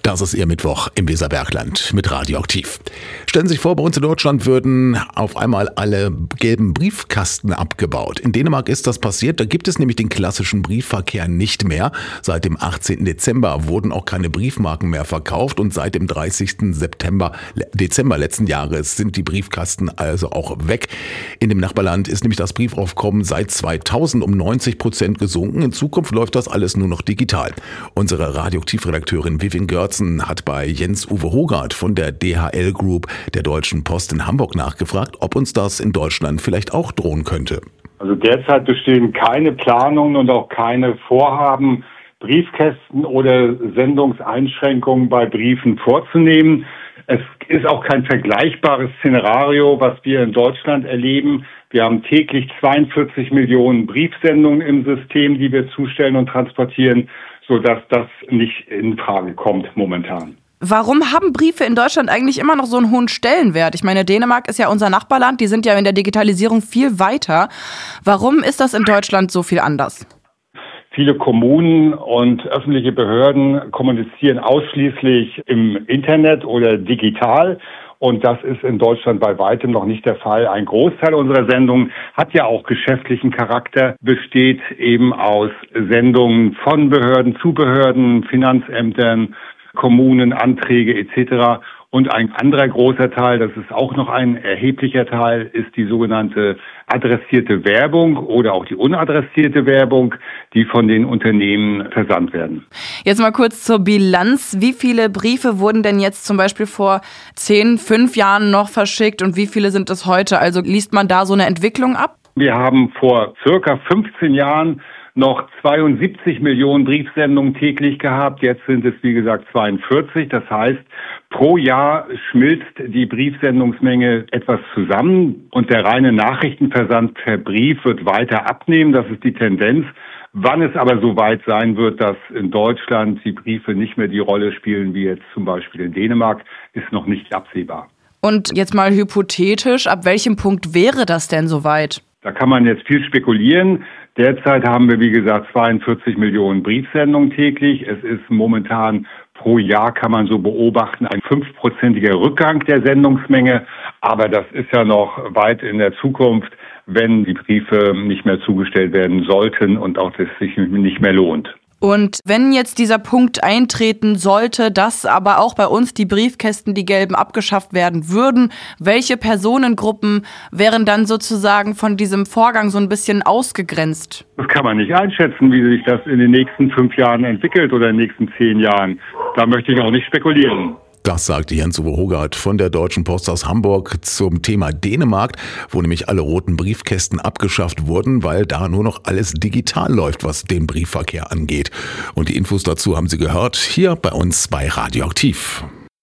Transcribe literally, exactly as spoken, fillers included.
Das ist Ihr Mittwoch im Weserbergland mit Radioaktiv. Stellen Sie sich vor, bei uns in Deutschland würden auf einmal alle gelben Briefkasten abgebaut. In Dänemark ist das passiert. Da gibt es nämlich den klassischen Briefverkehr nicht mehr. Seit dem achtzehnten Dezember wurden auch keine Briefmarken mehr verkauft und seit dem dreißigsten September, Dezember letzten Jahres sind die Briefkasten also auch weg. In dem Nachbarland ist nämlich das Briefaufkommen seit zweitausend um neunzig Prozent gesunken. In Zukunft läuft das alles nur noch digital. Unsere Radioaktivredakteurin Vivian Görz hat bei Jens-Uwe Hogart von der D H L Group der Deutschen Post in Hamburg nachgefragt, ob uns das in Deutschland vielleicht auch drohen könnte. Also derzeit bestehen keine Planungen und auch keine Vorhaben, Briefkästen oder Sendungseinschränkungen bei Briefen vorzunehmen. Es ist auch kein vergleichbares Szenario, was wir in Deutschland erleben. Wir haben täglich zweiundvierzig Millionen Briefsendungen im System, die wir zustellen und transportieren, sodass das nicht in Frage kommt momentan. Warum haben Briefe in Deutschland eigentlich immer noch so einen hohen Stellenwert? Ich meine, Dänemark ist ja unser Nachbarland, die sind ja in der Digitalisierung viel weiter. Warum ist das in Deutschland so viel anders? Viele Kommunen und öffentliche Behörden kommunizieren ausschließlich im Internet oder digital. Und das ist in Deutschland bei weitem noch nicht der Fall. Ein Großteil unserer Sendungen hat ja auch geschäftlichen Charakter, besteht eben aus Sendungen von Behörden zu Behörden, Finanzämtern, Kommunen, Anträge et cetera. Und ein anderer großer Teil, das ist auch noch ein erheblicher Teil, ist die sogenannte adressierte Werbung oder auch die unadressierte Werbung, die von den Unternehmen versandt werden. Jetzt mal kurz zur Bilanz. Wie viele Briefe wurden denn jetzt zum Beispiel vor zehn, fünf Jahren noch verschickt und wie viele sind es heute? Also liest man da so eine Entwicklung ab? Wir haben vor circa fünfzehn Jahren noch zweiundsiebzig Millionen Briefsendungen täglich gehabt. Jetzt sind es, wie gesagt, zweiundvierzig. Das heißt, pro Jahr schmilzt die Briefsendungsmenge etwas zusammen und der reine Nachrichtenversand per Brief wird weiter abnehmen. Das ist die Tendenz. Wann es aber so weit sein wird, dass in Deutschland die Briefe nicht mehr die Rolle spielen, wie jetzt zum Beispiel in Dänemark, ist noch nicht absehbar. Und jetzt mal hypothetisch, ab welchem Punkt wäre das denn soweit? Da kann man jetzt viel spekulieren. Derzeit haben wir, wie gesagt, zweiundvierzig Millionen Briefsendungen täglich. Es ist momentan pro Jahr, kann man so beobachten, ein fünfprozentiger Rückgang der Sendungsmenge. Aber das ist ja noch weit in der Zukunft, wenn die Briefe nicht mehr zugestellt werden sollten und auch das sich nicht mehr lohnt. Und wenn jetzt dieser Punkt eintreten sollte, dass aber auch bei uns die Briefkästen, die gelben, abgeschafft werden würden, welche Personengruppen wären dann sozusagen von diesem Vorgang so ein bisschen ausgegrenzt? Das kann man nicht einschätzen, wie sich das in den nächsten fünf Jahren entwickelt oder in den nächsten zehn Jahren. Da möchte ich auch nicht spekulieren. Das sagte Jens-Uwe Hogart von der Deutschen Post aus Hamburg zum Thema Dänemark, wo nämlich alle roten Briefkästen abgeschafft wurden, weil da nur noch alles digital läuft, was den Briefverkehr angeht. Und die Infos dazu haben Sie gehört hier bei uns bei Radioaktiv.